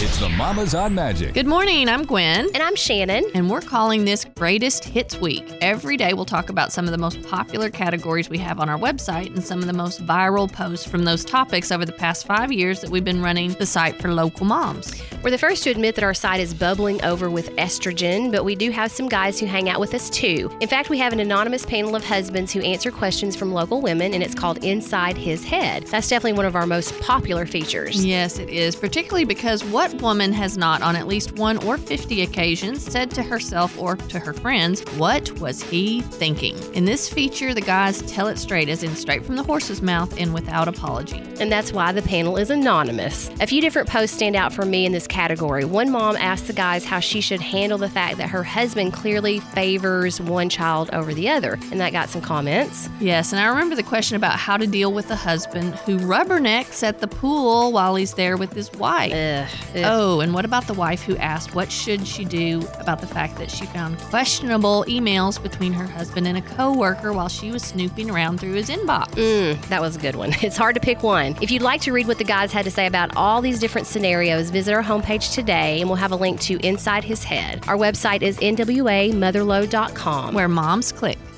It's the Mamas on Magic. Good morning, I'm Gwen. And I'm Shannon. And we're calling this Greatest Hits Week. Every day we'll talk about some of the most popular categories we have on our website and some of the most viral posts from those topics over the past 5 years that we've been running the site for local moms. We're the first to admit that our site is bubbling over with estrogen, but we do have some guys who hang out with us too. In fact, we have an anonymous panel of husbands who answer questions from local women, and it's called Inside His Head. That's definitely one of our most popular features. Yes, it is, particularly because what woman has not, on at least 1 or 50 occasions, said to herself or to her friends, "What was he thinking?" In this feature, the guys tell it straight, as in straight from the horse's mouth and without apology. And that's why the panel is anonymous. A few different posts stand out for me in this category. One mom asked the guys how she should handle the fact that her husband clearly favors one child over the other, and that got some comments. Yes, and I remember the question about how to deal with a husband who rubbernecks at the pool while he's there with his wife. Oh, and what about the wife who asked what should she do about the fact that she found questionable emails between her husband and a coworker while she was snooping around through his inbox? That was a good one. It's hard to pick one. If you'd like to read what the guys had to say about all these different scenarios, visit our homepage today, and we'll have a link to Inside His Head. Our website is nwamotherload.com. Where moms click.